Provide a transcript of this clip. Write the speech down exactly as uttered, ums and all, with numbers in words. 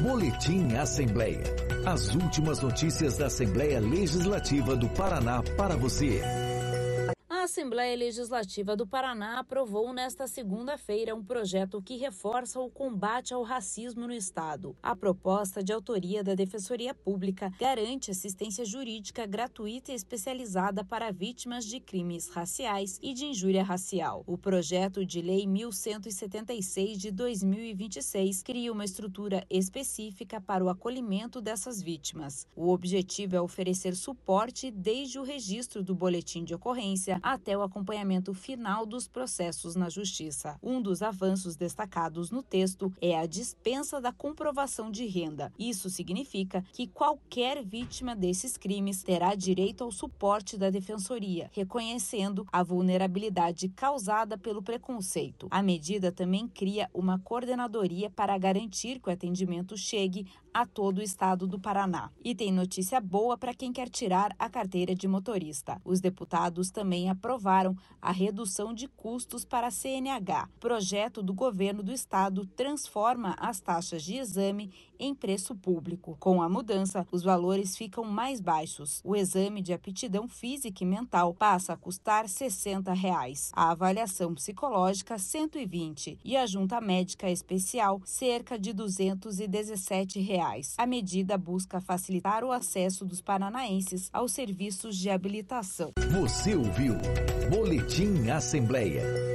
Boletim Assembleia. As últimas notícias da Assembleia Legislativa do Paraná para você. A Assembleia Legislativa do Paraná aprovou nesta segunda-feira um projeto que reforça o combate ao racismo no Estado. A proposta, de autoria da Defensoria Pública, garante assistência jurídica gratuita e especializada para vítimas de crimes raciais e de injúria racial. O projeto de lei mil cento e setenta e seis de dois mil e vinte e seis cria uma estrutura específica para o acolhimento dessas vítimas. O objetivo é oferecer suporte desde o registro do boletim de ocorrência até o acompanhamento final dos processos na Justiça. Um dos avanços destacados no texto é a dispensa da comprovação de renda. Isso significa que qualquer vítima desses crimes terá direito ao suporte da Defensoria, reconhecendo a vulnerabilidade causada pelo preconceito. A medida também cria uma coordenadoria para garantir que o atendimento chegue a todo o estado do Paraná. E tem notícia boa para quem quer tirar a carteira de motorista. Os deputados também aprovaram a redução de custos para a C N H. O projeto do governo do estado transforma as taxas de exame em preço público. Com a mudança, os valores ficam mais baixos. O exame de aptidão física e mental passa a custar sessenta reais. A avaliação psicológica, cento e vinte. E a junta médica especial, cerca de duzentos e dezessete reais. A medida busca facilitar o acesso dos paranaenses aos serviços de habilitação. Você ouviu Boletim Assembleia.